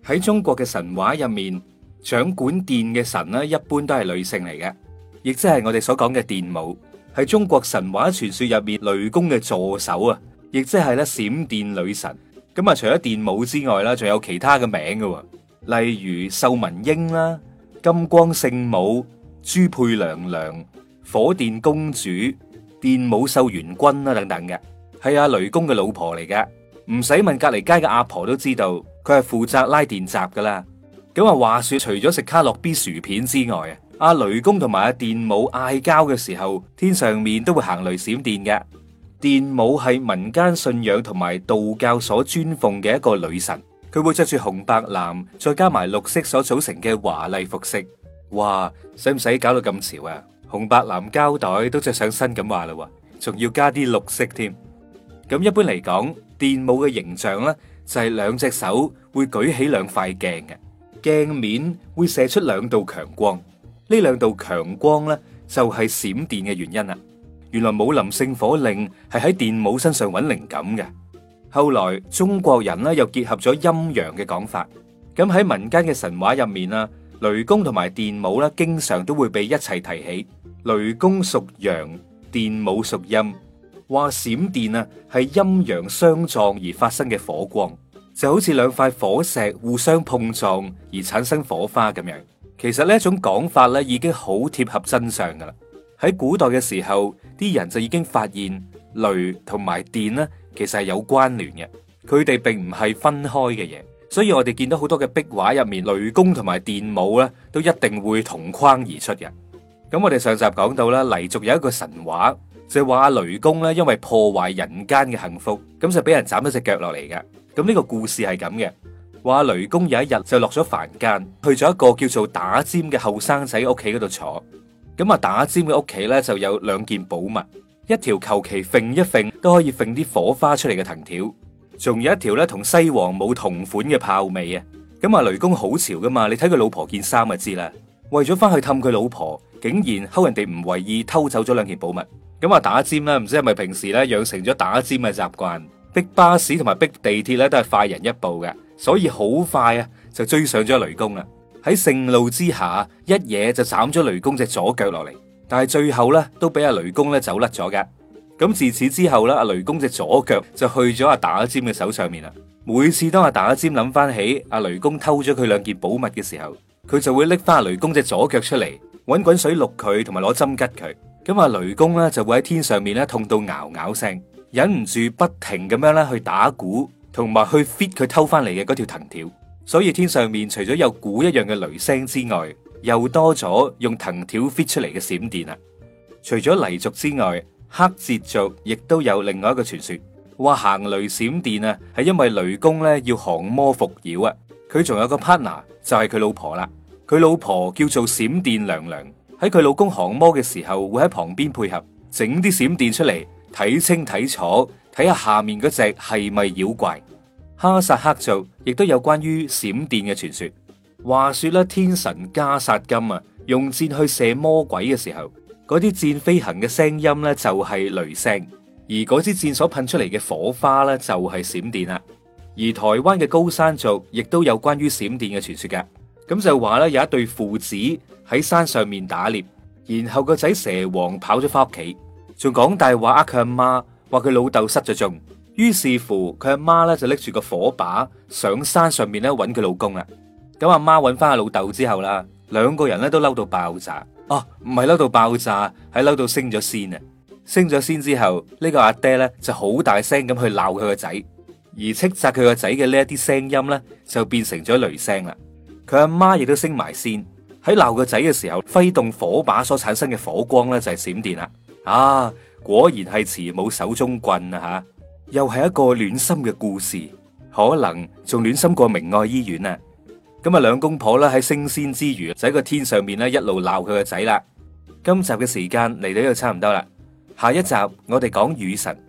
喺中國嘅神話入面，掌管電嘅神咧，一般都係女性嚟嘅，亦即係我哋所講嘅電母，係中國神話傳說入面雷公嘅助手啊，亦即係咧閃電女神。咁啊，除咗電母之外啦，仲有其他嘅名嘅，例如秀文英啦、金光聖母、朱佩娘娘、火電公主、電母秀元君啦等等嘅，係阿雷公嘅老婆嚟嘅。唔使問隔籬街嘅阿婆都知道，佢係負責拉電閘噶啦。咁啊，話說除咗食卡樂 B 薯片之外啊，阿雷公同埋阿電母嗌交嘅時候，天上面都會行雷閃電嘅。電母係民間信仰同埋道教所尊奉嘅一個女神，佢會着住紅白藍再加埋綠色所組成嘅華麗服飾。哇，使唔使搞到咁潮啊？紅白藍膠袋都着上身咁話啦，仲要加啲綠色添。咁一般嚟講，電母嘅形象咧就係兩隻手會舉起兩塊鏡嘅，鏡面會射出兩道強光。呢兩道強光咧就係閃電嘅原因啦。原來武林聖火令係喺電母身上揾靈感嘅。後來中國人咧又結合咗陰陽嘅講法。咁喺民間嘅神話入面啦，雷公同埋電母咧經常都會被一齊提起。雷公屬陽，電母屬陰。話閃電啊係陰陽相撞而發生嘅火光，就好似兩塊火石互相碰撞而產生火花咁樣。其實呢一種講法咧已經好貼合真相噶啦。喺古代嘅時候，啲人就已經發現雷同埋電呢其實係有關聯嘅，佢哋並唔係分開嘅嘢。所以我哋見到好多嘅壁畫入面，雷公同埋電母咧都一定會同框而出嘅。咁我哋上集講到啦，黎族有一個神話。就係話雷公咧，因為破壞人間嘅幸福，咁就俾人斬咗隻腳落嚟嘅。咁呢個故事係咁嘅，話雷公有一日就落咗凡間，去咗一個叫做打尖嘅後生仔屋企嗰度坐。咁啊，打尖嘅屋企咧就有兩件寶物，一條求其揈一揈都可以揈啲火花出嚟嘅藤條，仲有一條咧同西王母同款嘅豹尾啊。咁啊，雷公好潮噶嘛，你睇佢老婆件衫就知啦。為咗翻去氹佢老婆，竟然睺人哋唔為意偷走咗兩件寶物。咁啊，打尖啦，唔知係咪平時咧養成咗打尖嘅習慣，逼巴士同埋逼地鐵咧都係快人一步嘅，所以好快啊就追上咗雷公啦。喺盛怒之下，一嘢就斬咗雷公隻左腳落嚟，但係最後咧都俾阿雷公咧走甩咗嘅。咁自此之後咧，阿雷公隻左腳就去咗阿打尖嘅手上面啦。每次當阿打尖諗翻起阿雷公偷咗佢兩件寶物嘅時候，佢就會拎翻阿雷公隻左腳出嚟，搵滾水渌佢，同埋攞針吉佢。咁啊，雷公咧就會喺天上面咧痛到咬咬聲，忍唔住不停咁樣咧去打鼓，同埋去 fit 佢偷翻嚟嘅嗰條藤條。所以天上面除咗有鼓一樣嘅雷聲之外，又多咗用藤條 fit 出嚟嘅閃電啦。除咗黎族之外，黑節族亦都有另外一個傳說，話行雷閃電啊，係因為雷公咧要降魔伏妖啊。佢仲有個 partner 就係佢老婆啦，佢老婆叫做閃電娘娘。喺佢老公降魔嘅時候，會喺旁邊配合，整啲閃電出嚟，睇清睇楚，睇下下面嗰隻係咪妖怪。哈薩克族亦都有關於閃電嘅傳說。話說咧，天神加薩金啊，用箭去射魔鬼嘅時候，嗰啲箭飛行嘅聲音咧就係雷聲，而嗰支箭所噴出嚟嘅火花咧就係閃電啦。而台灣嘅高山族亦都有關於閃電嘅傳說噶。咁就話咧，有一對父子喺山上面打獵，然後個仔蛇王跑咗翻屋企，仲講大話呃佢阿媽，話佢老豆失咗蹤。於是乎佢阿媽咧就拎住個火把上山上面咧揾佢老公啦。咁阿媽揾翻阿老豆之後啦，兩個人咧都嬲到爆炸。哦，唔係嬲到爆炸，係嬲到升咗仙啊！升咗仙之後，呢個阿爹咧就好大聲咁去鬧佢個仔，而斥責佢個仔嘅呢一啲聲音咧就變成咗雷聲啦。佢阿媽亦都升埋仙，喺鬧個仔嘅時候，揮動火把所產生嘅火光咧就係閃電啦。啊，果然係慈母手中棍啊！吓，又係一個暖心嘅故事，可能仲暖心過明愛醫院啊！咁啊，兩公婆啦喺升仙之餘，就喺個天上面咧一路鬧佢個仔啦。今集嘅時間嚟到呢度差唔多啦，下一集我哋講雨神。